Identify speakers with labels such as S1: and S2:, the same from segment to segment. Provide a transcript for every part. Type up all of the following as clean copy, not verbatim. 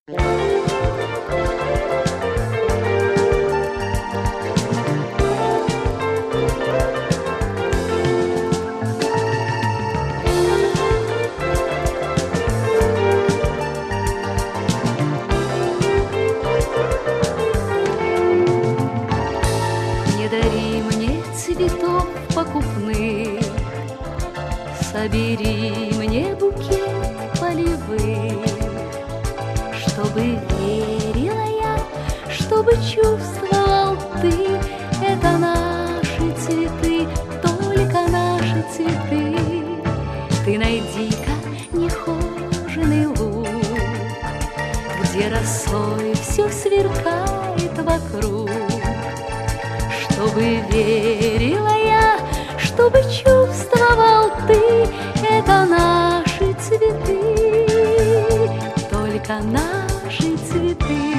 S1: Не дари мне цветов покупных, собери мне букет полевых, чтобы верила я, чтобы чувствовал ты, это наши цветы, только наши цветы. Ты найди-ка нехоженый луг, где росой все сверкает вокруг, чтобы верила я, чтобы чувствовал ты, это наши цветы, только наши цветы.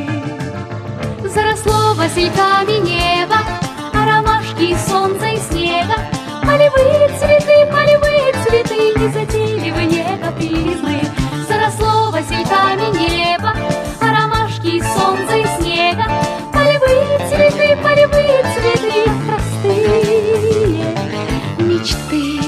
S1: Заросло васильками небо, а ромашки и солнца и снега. Полевые цветы, незатейливы, не капризны. Заросло васильками небо, а ромашки и солнца и снега. Полевые цветы, простые мечты.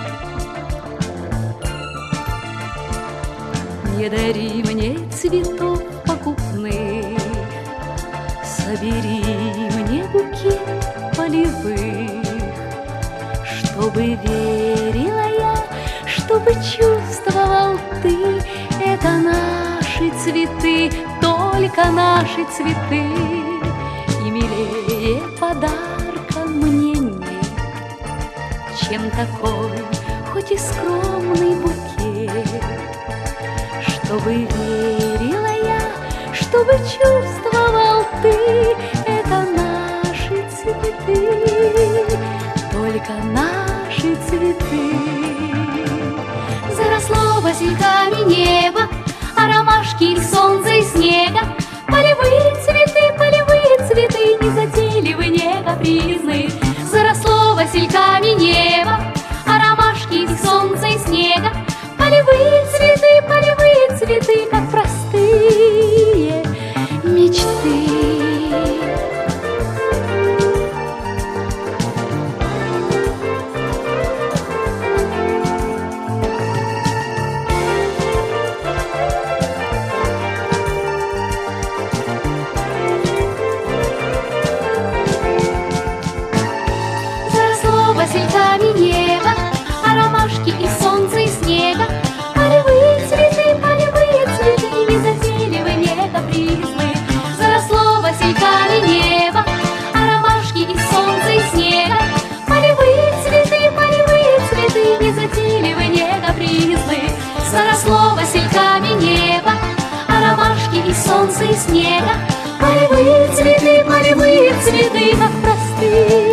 S1: Не дари мне цветов покупных, собери мне букет полевых, чтобы верила я, чтобы чувствовал ты, это наши цветы, только наши цветы. И милее подарка мне нет, чем такой, хоть и скромный букет, чтобы верила я, чтобы чувствовал ты, это наши цветы, только наши цветы. Заросло васильками небо, а ромашки и солнца и снега. Полевые цветы, незатейливы, не капризны. Заросло васильками небо, а ромашки и солнца и снега. Полевые цветы, как простые мечты. Заросло васильками небо, а ромашки и солнца и снега. Полевые цветы, незатейливы, не капризны. Заросло васильками небо, а ромашки и солнца и снега. Полевые цветы, незатейливы, не капризны. Заросло васильками небо, а ромашки и солнца и снега. Полевые цветы, как простые